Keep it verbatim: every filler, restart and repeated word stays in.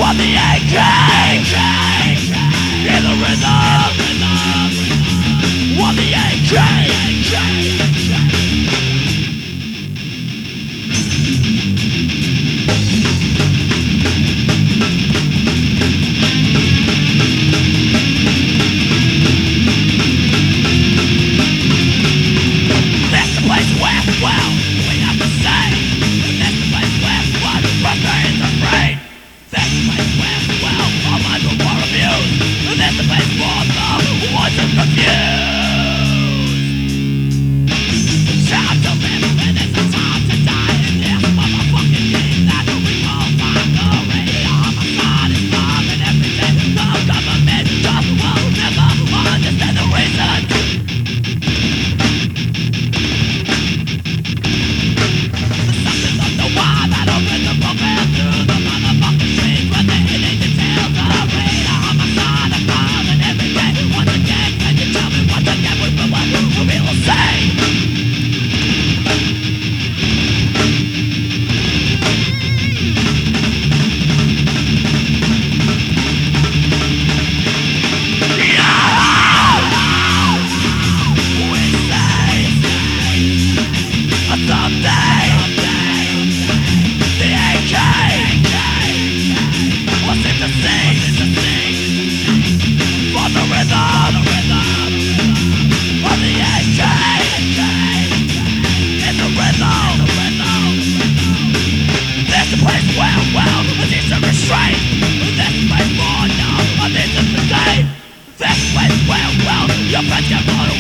on the A K, in the rhythm, on the A K. That's the place where, well, we have to say. That's the place where one brother is afraid. That's the place where, well, our minds will more abused. That's the place for the ones who confused. Time to live and it's the time to die in this motherfucking game that we call mockery. Homicide is wrong and everything. No government just will never understand the reason. The substance of the war that opened the profile through the motherfucking streets where the hidden details of read. Homicide is wrong and everything. Once again, can you tell me once again what we will, we will say? That's well, well, your friends get blown away.